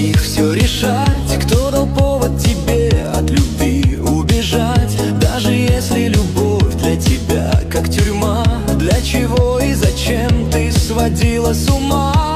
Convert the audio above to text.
них все решать? Кто дал повод тебе от любви убежать? Даже если любовь для тебя как тюрьма, для чего и зачем ты сводила с ума?